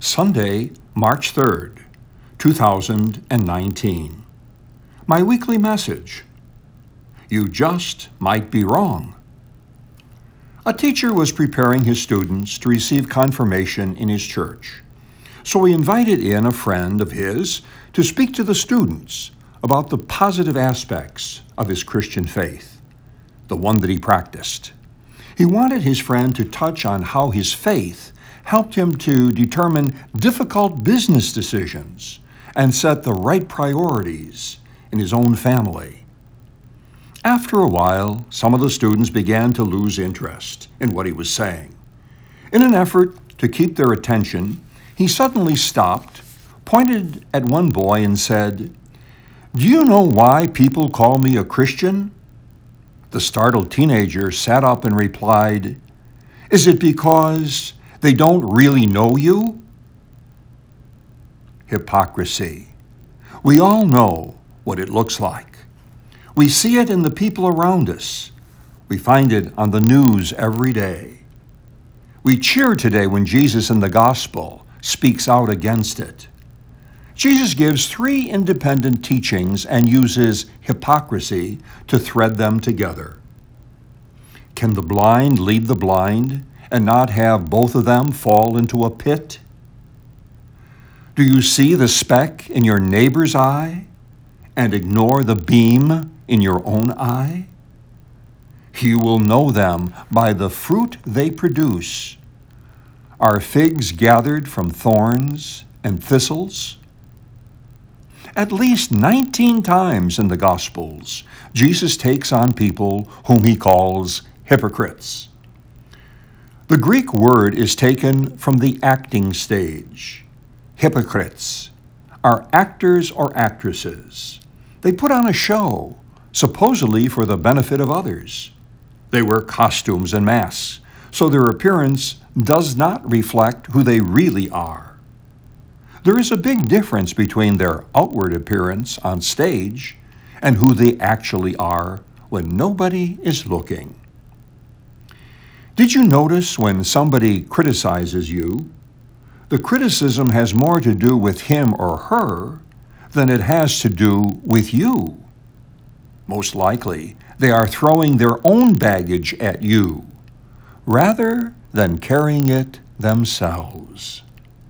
Sunday, March 3rd, 2019. My weekly message: You just might be wrong. A teacher was preparing his students to receive confirmation in his church, so he invited in a friend of his to speak to the students about the positive aspects of his Christian faith, the one that he practiced. He wanted his friend to touch on how his faith helped him to determine difficult business decisions and set the right priorities in his own family. After a while, some of the students began to lose interest in what he was saying. In an effort to keep their attention, he suddenly stopped, pointed at one boy, and said, "Do you know why people call me a Christian?" The startled teenager sat up and replied, "Is it because they don't really know you?" Hypocrisy. We all know what it looks like. We see it in the people around us. We find it on the news every day. We cheer today when Jesus in the gospel speaks out against it. Jesus gives three independent teachings and uses hypocrisy to thread them together. Can the blind lead the blind and not have both of them fall into a pit? Do you see the speck in your neighbor's eye and ignore the beam in your own eye? You will know them by the fruit they produce. Are figs gathered from thorns and thistles? At least 19 times in the Gospels, Jesus takes on people whom he calls hypocrites. The Greek word is taken from the acting stage. Hypocrites are actors or actresses. They put on a show, supposedly for the benefit of others. They wear costumes and masks, so their appearance does not reflect who they really are. There is a big difference between their outward appearance on stage and who they actually are when nobody is looking. Did you notice when somebody criticizes you, the criticism has more to do with him or her than it has to do with you? Most likely, they are throwing their own baggage at you rather than carrying it themselves.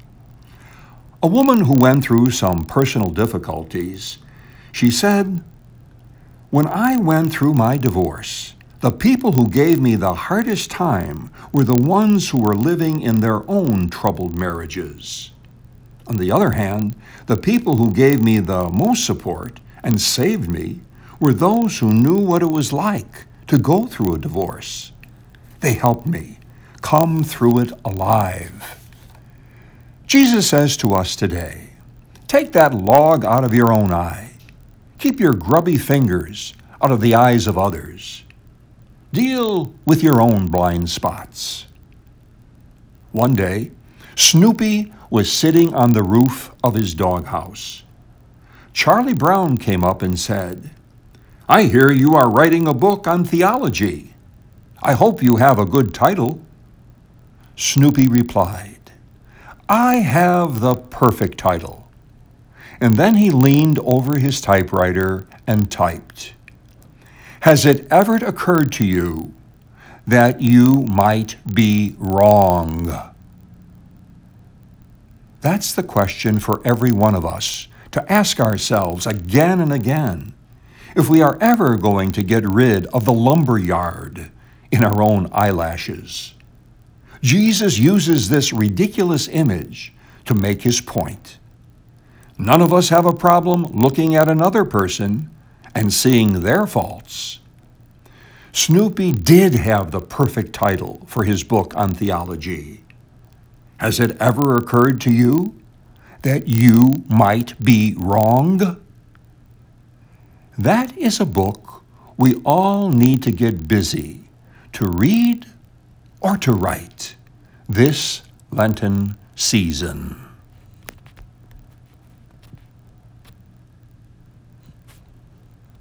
A woman who went through some personal difficulties, she said, "When I went through my divorce, the people who gave me the hardest time were the ones who were living in their own troubled marriages. On the other hand, the people who gave me the most support and saved me were those who knew what it was like to go through a divorce. They helped me come through it alive." Jesus says to us today, take that log out of your own eye. Keep your grubby fingers out of the eyes of others. Deal with your own blind spots. One day, Snoopy was sitting on the roof of his doghouse. Charlie Brown came up and said, "I hear you are writing a book on theology. I hope you have a good title." Snoopy replied, "I have the perfect title." And then he leaned over his typewriter and typed, "Has it ever occurred to you that you might be wrong?" That's the question for every one of us to ask ourselves again and again if we are ever going to get rid of the lumber yard in our own eyelashes. Jesus uses this ridiculous image to make his point. None of us have a problem looking at another person and seeing their faults. Snoopy did have the perfect title for his book on theology. Has it ever occurred to you that you might be wrong? That is a book we all need to get busy to read or to write this Lenten season.